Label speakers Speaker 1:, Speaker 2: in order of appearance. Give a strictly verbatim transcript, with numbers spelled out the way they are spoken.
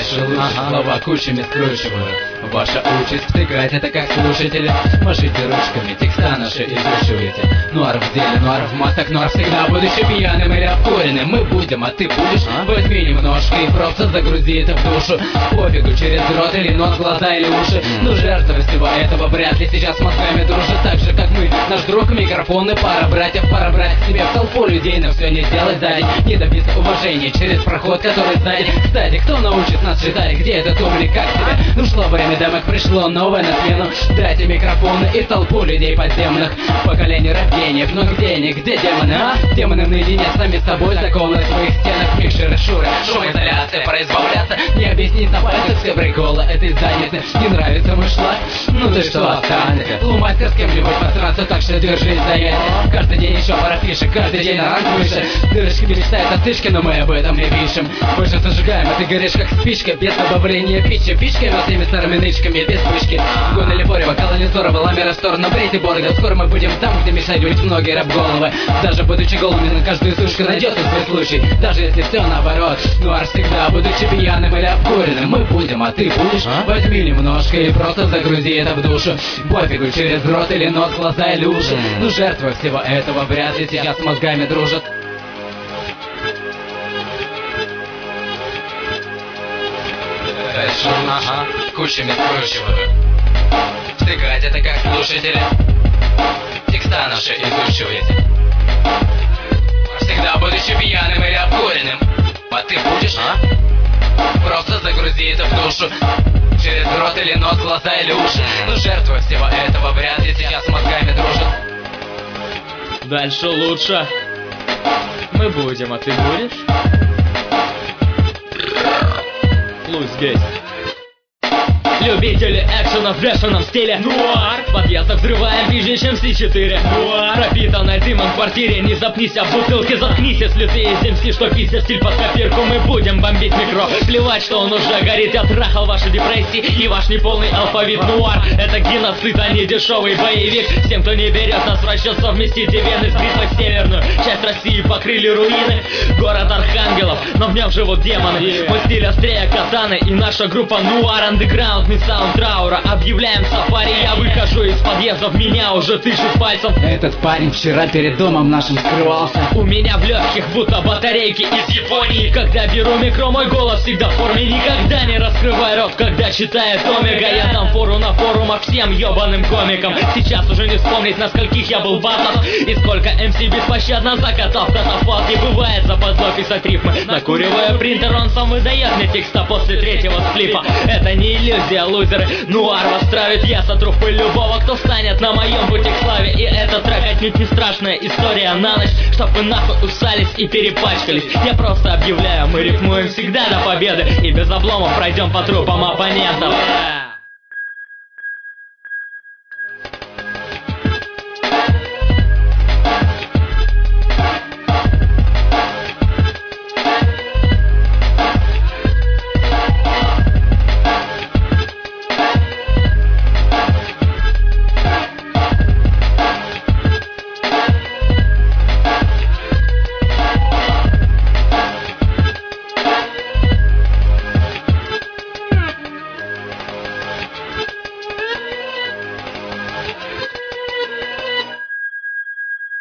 Speaker 1: Дальше лучше, ага. Слова кучами скручиваю. Ваша участь втыкать это как слушатели. Машите ручками, текста наши изучивайте. Нуар в деле, нуар в массах, нуар всегда. Будучи пьяным или обкуренным, мы будем, а ты будешь. а? Возьми немножко и просто загрузи это в душу. Пофигу, через рот или нос, глаза или уши. Но жертва всего этого вряд ли сейчас с мозгами дружит. Так же как мы, наш друг микрофон и пара братьев. Пора брать к себе в толпу людей, но все не сделать за день. Не добиться уважения через проход, который сзади. Кстати, кто научит нас читать, где этот умник, как тебе? Ну шло время дамок, пришло новое на смену. Дайте микрофоны и толпу людей подземных. Поколение рэп-гениев, но где они, где демоны, а? Демоны наедине сами с собой, закованы в своих стенах. Микшеры, шуры, шумоизоляция, пора избавляться. Не объяснить на пальцах все приколы этой задницы. Не нравится мой шлак? Ну ты что, останься. Лумастер с кем-нибудь посраться, так что держись за яйца. Каждый день еще пара фишек, каждый день на ранг выше. Дырочки мечтают о стычке, но мы об этом не пишем. Больше зажигаем, а ты горишь как спичка. Без добавления пищи, фишками с теми старыми нычками. Без вышки, гон или боре, вокала не здорово. Ламера сторону, брейте борода. Скоро мы будем там, где мечтают быть многие рэп-головы. Даже будучи голыми, на каждую сушку найдется свой случай. Даже если все наоборот. Нуар всегда, будучи пьяным или обкуренным, мы будем, а ты будешь. а? Возьми немножко и просто загрузи это в душу. Пофигу, через рот или нос, глаза или уши. Но жертва всего этого вряд ли сейчас с мозгами дружит. Дальше лучше, ага. Кучами скручиваю. Втыкать это как слушатели. Текста наши изучивайте. Всегда будучи пьяным или обкуренным, а ты будешь, а? Просто загрузи это в душу. Через рот или нос, глаза или уши. Но жертва всего этого вряд ли сейчас с мозгами дружит.
Speaker 2: Дальше лучше. Мы будем, а ты будешь? Луз здесь. Любители экшена в бешеном стиле. Нуар. В подъездах взрываем пизже, чем Си четыре. Нуар. Пропитанная дымом в квартире. Не запнись, а в бутылке заткнись. Если ты из эм си, что пиздя стиль под копирку, мы будем бомбить микро. Плевать, что он уже горит. Я трахал ваши депрессии и ваш неполный алфавит. Нуар. Это геноцид, а не дешевый боевик. Всем, кто не берет нас в расчет, совместите вены с бритвой северную. Часть России покрыли руины. Город архангелов, но в нем живут демоны. yeah. Мой стиль острее катаны. И наша группа Нуар Андеграунд. Саунд траура, объявляем сафари. Я выхожу из подъезда, в меня уже тычут пальцем.
Speaker 1: Этот парень вчера перед домом нашим скрывался.
Speaker 2: У меня в легких будто батарейки из Японии. Когда беру микро, мой голос всегда в форме. Никогда не раскрывай рот, когда читает Омега. Я дам фору на форумах всем ебаным комикам. Сейчас уже не вспомнить, на скольких я был батлах и сколько эм си беспощадно закатал в катафалк. Не бывает западло писать рифмы. Накуривая принтер, он сам выдает мне текста после третьего сплипа. Это не иллюзия, лузеры. Нуар вас травит, я сотру в пыль любого, кто станет на моем пути к славе. И этот трек отнюдь не страшная история на ночь, чтоб вы нахуй усались и перепачкались. Я просто объявляю, мы рифмуем всегда до победы и без обломов пройдем по трупам оппонентов. yeah.